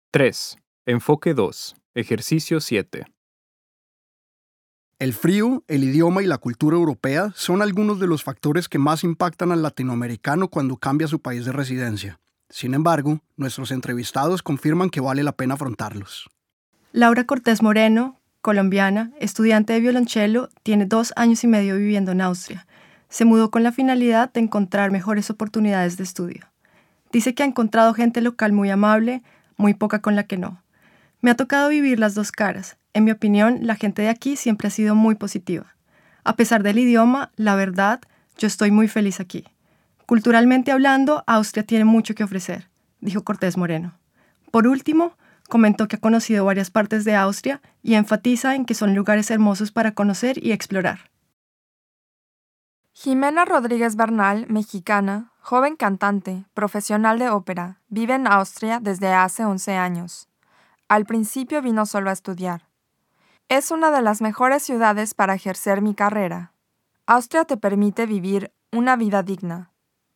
3. Enfoque 2. Ejercicio 7. El frío, el idioma y la cultura europea son algunos de los factores que más impactan al latinoamericano cuando cambia su país de residencia. Sin embargo, nuestros entrevistados confirman que vale la pena afrontarlos. Laura Cortés Moreno, colombiana, estudiante de violonchelo, tiene 2 años y medio viviendo en Austria. Se mudó con la finalidad de encontrar mejores oportunidades de estudio. Dice que ha encontrado gente local muy amable, muy poca con la que no. Me ha tocado vivir las dos caras. En mi opinión, la gente de aquí siempre ha sido muy positiva. A pesar del idioma, la verdad, yo estoy muy feliz aquí. Culturalmente hablando, Austria tiene mucho que ofrecer, dijo Cortés Moreno. Por último, comentó que ha conocido varias partes de Austria y enfatiza en que son lugares hermosos para conocer y explorar. Jimena Rodríguez Bernal, mexicana, joven cantante, profesional de ópera, vive en Austria desde hace 11 años. Al principio vino solo a estudiar. Es una de las mejores ciudades para ejercer mi carrera. Austria te permite vivir una vida digna.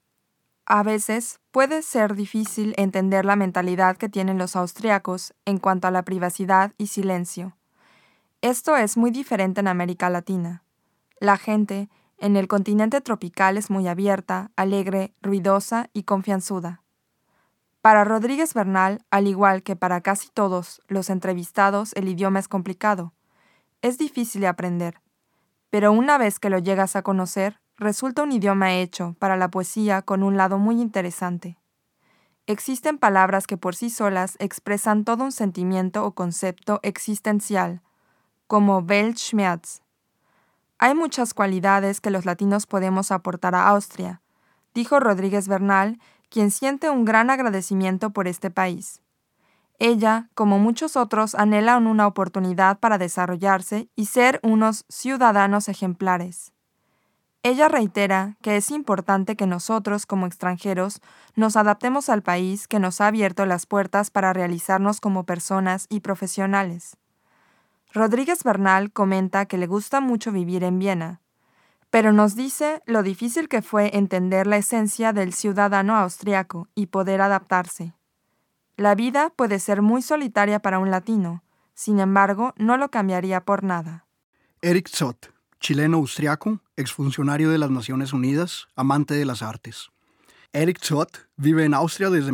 A veces puede ser difícil entender la mentalidad que tienen los austriacos en cuanto a la privacidad y silencio. Esto es muy diferente en América Latina. La gente en el continente tropical es muy abierta, alegre, ruidosa y confianzuda. Para Rodríguez Bernal, al igual que para casi todos los entrevistados, el idioma es complicado. Es difícil de aprender, pero una vez que lo llegas a conocer, resulta un idioma hecho para la poesía con un lado muy interesante. Existen palabras que por sí solas expresan todo un sentimiento o concepto existencial, como Weltschmerz. Hay muchas cualidades que los latinos podemos aportar a Austria, dijo Rodríguez Bernal, quien siente un gran agradecimiento por este país. Ella, como muchos otros, anhelan una oportunidad para desarrollarse y ser unos ciudadanos ejemplares. Ella reitera que es importante que nosotros, como extranjeros, nos adaptemos al país que nos ha abierto las puertas para realizarnos como personas y profesionales. Rodríguez Bernal comenta que le gusta mucho vivir en Viena, pero nos dice lo difícil que fue entender la esencia del ciudadano austriaco y poder adaptarse. La vida puede ser muy solitaria para un latino, sin embargo, no lo cambiaría por nada. Eric Zott, chileno-austriaco, exfuncionario de las Naciones Unidas, amante de las artes. Eric Zott vive en Austria desde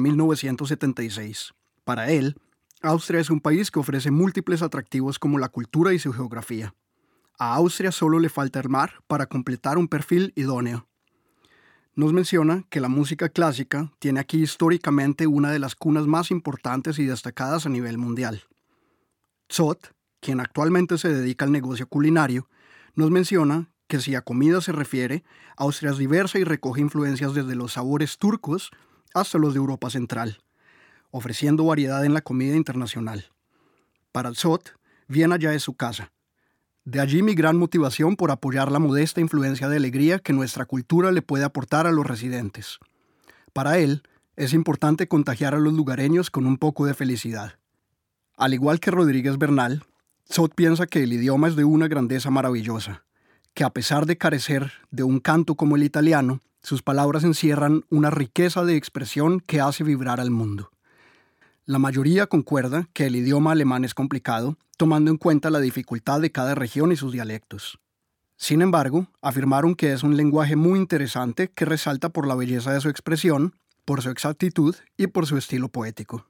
1976. Para él, Austria es un país que ofrece múltiples atractivos como la cultura y su geografía. A Austria solo le falta el mar para completar un perfil idóneo. Nos menciona que la música clásica tiene aquí históricamente una de las cunas más importantes y destacadas a nivel mundial. Zott, quien actualmente se dedica al negocio culinario, nos menciona que si a comida se refiere, Austria es diversa y recoge influencias desde los sabores turcos hasta los de Europa Central, ofreciendo variedad en la comida internacional. Para Zott, Viena ya es su casa. De allí mi gran motivación por apoyar la modesta influencia de alegría que nuestra cultura le puede aportar a los residentes. Para él, es importante contagiar a los lugareños con un poco de felicidad. Al igual que Rodríguez Bernal, Zott piensa que el idioma es de una grandeza maravillosa, que a pesar de carecer de un canto como el italiano, sus palabras encierran una riqueza de expresión que hace vibrar al mundo. La mayoría concuerda que el idioma alemán es complicado, tomando en cuenta la dificultad de cada región y sus dialectos. Sin embargo, afirmaron que es un lenguaje muy interesante que resalta por la belleza de su expresión, por su exactitud y por su estilo poético.